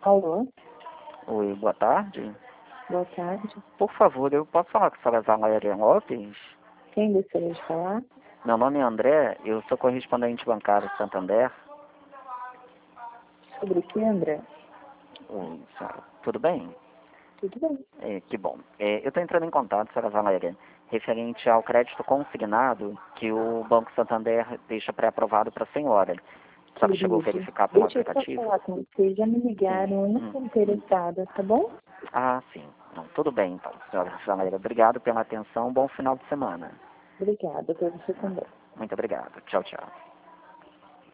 Alô? Oi, boa tarde. Boa tarde. Por favor, eu posso falar com a senhora Valéria Lopes? Quem gostaria de falar? Meu nome é André, eu sou correspondente bancário Santander. Sobre o que, André? Oi, senhora. Tudo bem? Tudo bem. Que bom. Eu estou entrando em contato, senhora Valéria, referente ao crédito consignado que o Banco Santander deixa pré-aprovado para a senhora. A senhora chegou a Querido, verificar pelo deixa eu só aplicativo? falar com você. Já me Sim. ligaram, eu não estou interessada, tá bom? Ah, sim. Não, tudo bem, então, senhora Valéria. Obrigado pela atenção. Bom final de semana. Obrigada, para você também. Muito obrigado. Tchau, tchau.